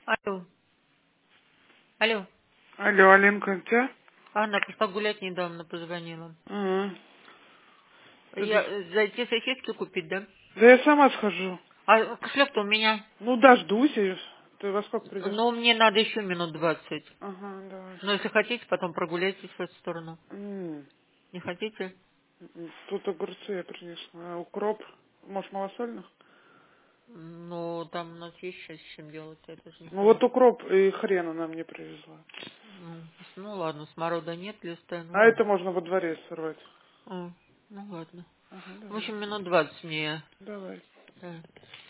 Алло. Алло. Алло, Алинка, тебя? Анна пошла гулять недавно, позвонила. Ага. Я зайти сосиски купить, да? Да я сама схожу. А кошелек-то у меня. Ну, дождусь ее. Ты во сколько придешь? Но мне надо еще минут 20. Ага, давай. Но если хотите, потом прогуляйтесь в эту сторону. М, Не хотите? Тут огурцы я принесла. А укроп? Может, малосольных? Ну, там у нас есть сейчас с чем делать, это же не Ну, вот холодно. укроп и хрен она мне привезла. Ну ладно, сморода нет, листа, ну А ладно. это можно во дворе сорвать. Ну ладно. Ага, В давай. общем, минут 20 мне. Давай. Да.